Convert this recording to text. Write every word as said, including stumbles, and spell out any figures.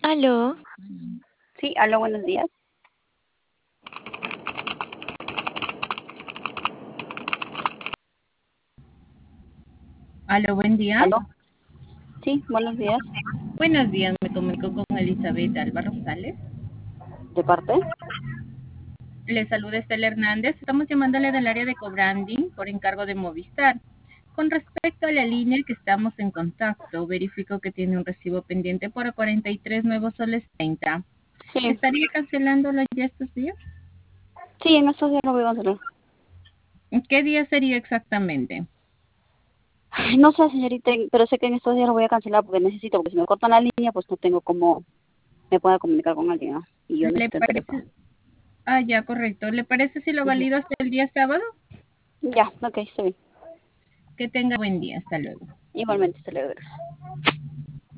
Aló, Sí, aló, buenos días. Aló, buen día. Aló, sí, buenos días. Buenos días, me comunico con Elizabeth Alba Rosales. ¿De parte? Le saluda Estela Hernández. Estamos llamándole del área de cobranding por encargo de Movistar. Con respecto a la línea que estamos en contacto, verifico que tiene un recibo pendiente por cuarenta y tres nuevos soles treinta. Sí, ¿Estaría cancelándolo ya estos días? sí, en estos días lo voy a cancelar. ¿Qué día sería exactamente? Ay, no sé, señorita, pero sé que en estos días lo voy a cancelar porque necesito, porque si me cortan la línea, pues no tengo cómo me pueda comunicar con alguien, ¿no? Y yo ¿Le necesito el teléfono. parece? Ah, ya, correcto. ¿Le parece si lo Ujú. valido hasta el día sábado? Ya, ok, está bien. Que tenga buen día. Hasta luego. Igualmente, se le doy.